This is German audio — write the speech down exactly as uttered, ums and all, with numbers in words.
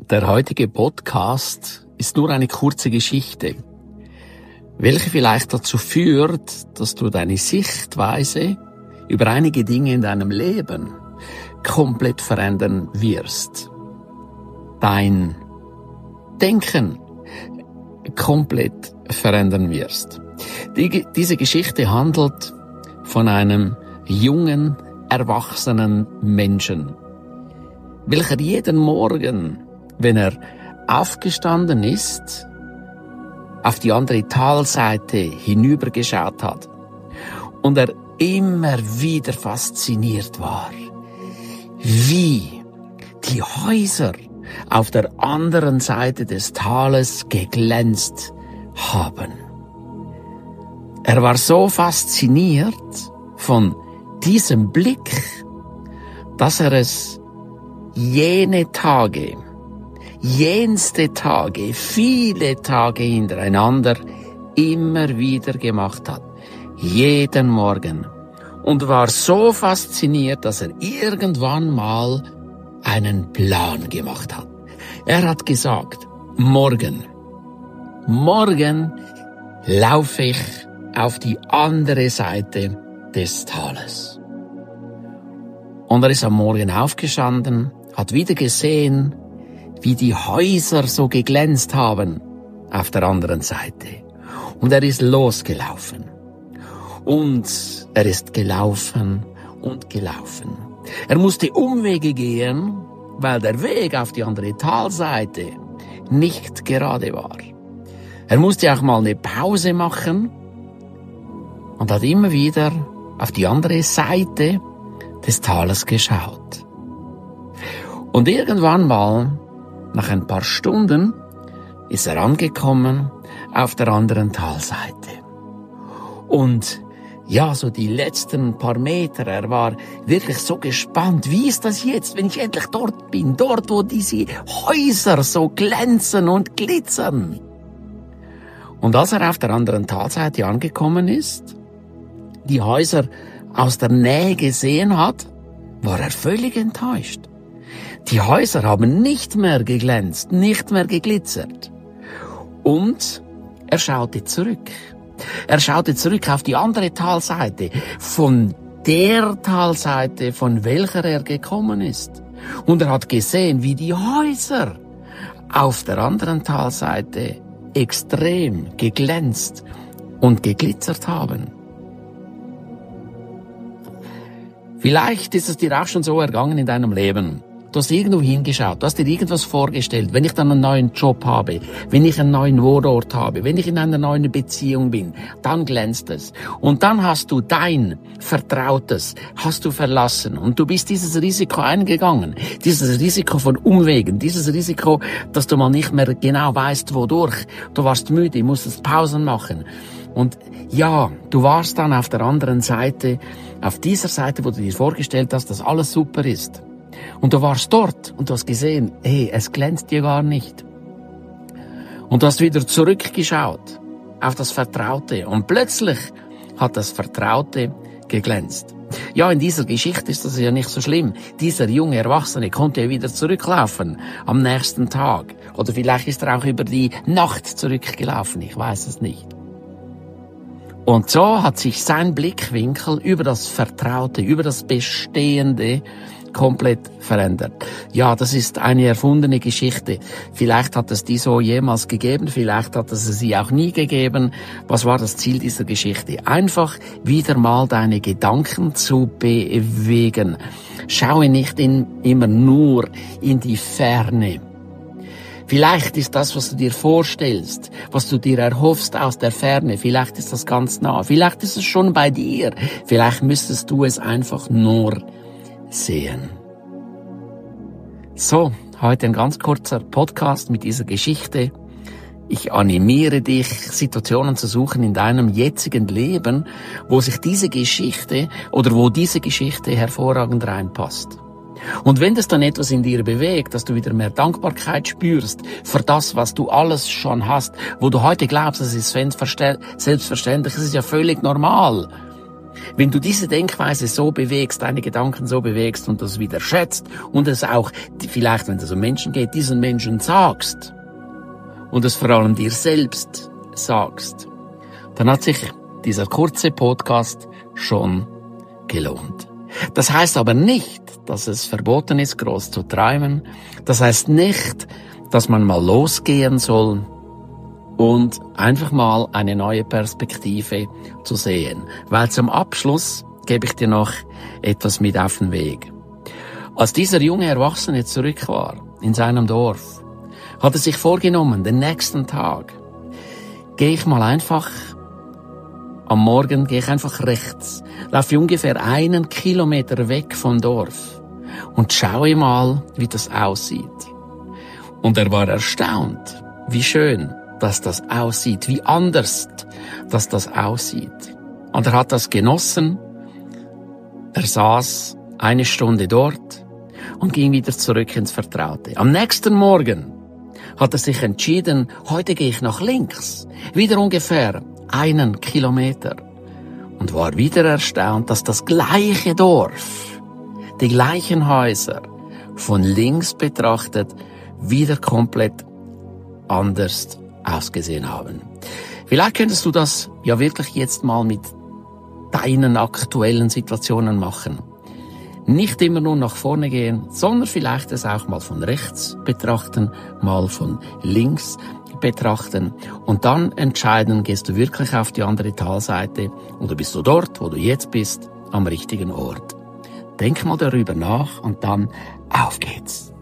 Der heutige Podcast ist nur eine kurze Geschichte, welche vielleicht dazu führt, dass du deine Sichtweise über einige Dinge in deinem Leben komplett verändern wirst. Dein Denken komplett verändern wirst. Die, diese Geschichte handelt von einem jungen, erwachsenen Menschen, welcher jeden Morgen, wenn er aufgestanden ist, auf die andere Talseite hinübergeschaut hat und er immer wieder fasziniert war, wie die Häuser auf der anderen Seite des Tales geglänzt haben. Er war so fasziniert von diesem Blick, dass er es jene Tage, jenste Tage, viele Tage hintereinander immer wieder gemacht hat. Jeden Morgen. Und war so fasziniert, dass er irgendwann mal einen Plan gemacht hat. Er hat gesagt, morgen, morgen laufe ich auf die andere Seite des Tales. Und er ist am Morgen aufgestanden, hat wieder gesehen, wie die Häuser so geglänzt haben auf der anderen Seite. Und er ist losgelaufen. Und er ist gelaufen und gelaufen. Er musste Umwege gehen, weil der Weg auf die andere Talseite nicht gerade war. Er musste auch mal eine Pause machen und hat immer wieder auf die andere Seite des Tales geschaut. Und irgendwann mal, nach ein paar Stunden, ist er angekommen auf der anderen Talseite. Und ja, so die letzten paar Meter, er war wirklich so gespannt. Wie ist das jetzt, wenn ich endlich dort bin? Dort, wo diese Häuser so glänzen und glitzern. Und als er auf der anderen Talseite angekommen ist, die Häuser aus der Nähe gesehen hat, war er völlig enttäuscht. Die Häuser haben nicht mehr geglänzt, nicht mehr geglitzert. Und er schaute zurück. Er schaute zurück auf die andere Talseite, von der Talseite, von welcher er gekommen ist. Und er hat gesehen, wie die Häuser auf der anderen Talseite extrem geglänzt und geglitzert haben. Vielleicht ist es dir auch schon so ergangen in deinem Leben. Du hast irgendwo hingeschaut, du hast dir irgendwas vorgestellt, wenn ich dann einen neuen Job habe, wenn ich einen neuen Wohnort habe, wenn ich in einer neuen Beziehung bin, dann glänzt es. Und dann hast du dein Vertrautes, hast du verlassen und du bist dieses Risiko eingegangen, dieses Risiko von Umwegen, dieses Risiko, dass du mal nicht mehr genau weißt, wodurch. Du warst müde, musstest Pausen machen. Und ja, du warst dann auf der anderen Seite, auf dieser Seite, wo du dir vorgestellt hast, dass alles super ist. Und du warst dort und du hast gesehen, hey, es glänzt dir gar nicht. Und du hast wieder zurückgeschaut auf das Vertraute und plötzlich hat das Vertraute geglänzt. Ja, in dieser Geschichte ist das ja nicht so schlimm. Dieser junge Erwachsene konnte ja wieder zurücklaufen am nächsten Tag. Oder vielleicht ist er auch über die Nacht zurückgelaufen, ich weiß es nicht. Und so hat sich sein Blickwinkel über das Vertraute, über das Bestehende komplett verändert. Ja, das ist eine erfundene Geschichte. Vielleicht hat es die so jemals gegeben, vielleicht hat es sie auch nie gegeben. Was war das Ziel dieser Geschichte? Einfach wieder mal deine Gedanken zu bewegen. Schaue nicht in, immer nur in die Ferne. Vielleicht ist das, was du dir vorstellst, was du dir erhoffst aus der Ferne, vielleicht ist das ganz nah, vielleicht ist es schon bei dir, vielleicht müsstest du es einfach nur sehen. So, heute ein ganz kurzer Podcast mit dieser Geschichte. Ich animiere dich, Situationen zu suchen in deinem jetzigen Leben, wo sich diese Geschichte oder wo diese Geschichte hervorragend reinpasst. Und wenn das dann etwas in dir bewegt, dass du wieder mehr Dankbarkeit spürst für das, was du alles schon hast, wo du heute glaubst, es ist selbstverständlich, es ist ja völlig normal. Wenn du diese Denkweise so bewegst, deine Gedanken so bewegst und das wieder schätzt und es auch, vielleicht wenn es um Menschen geht, diesen Menschen sagst und es vor allem dir selbst sagst, dann hat sich dieser kurze Podcast schon gelohnt. Das heißt aber nicht, dass es verboten ist, groß zu träumen. Das heißt nicht, dass man mal losgehen soll und einfach mal eine neue Perspektive zu sehen. Weil zum Abschluss gebe ich dir noch etwas mit auf den Weg. Als dieser junge Erwachsene zurück war in seinem Dorf, hat er sich vorgenommen, den nächsten Tag gehe ich mal einfach, am Morgen gehe ich einfach rechts, laufe ungefähr einen Kilometer weg vom Dorf und schaue mal, wie das aussieht. Und er war erstaunt, wie schön, dass das aussieht, wie anders, dass das aussieht. Und er hat das genossen. Er saß eine Stunde dort und ging wieder zurück ins Vertraute. Am nächsten Morgen hat er sich entschieden, heute gehe ich nach links, wieder ungefähr einen Kilometer, und war wieder erstaunt, dass das gleiche Dorf, die gleichen Häuser, von links betrachtet, wieder komplett anders ausgesehen haben. Vielleicht könntest du das ja wirklich jetzt mal mit deinen aktuellen Situationen machen. Nicht immer nur nach vorne gehen, sondern vielleicht es auch mal von rechts betrachten, mal von links betrachten und dann entscheiden, gehst du wirklich auf die andere Talseite oder bist du dort, wo du jetzt bist, am richtigen Ort. Denk mal darüber nach und dann auf geht's.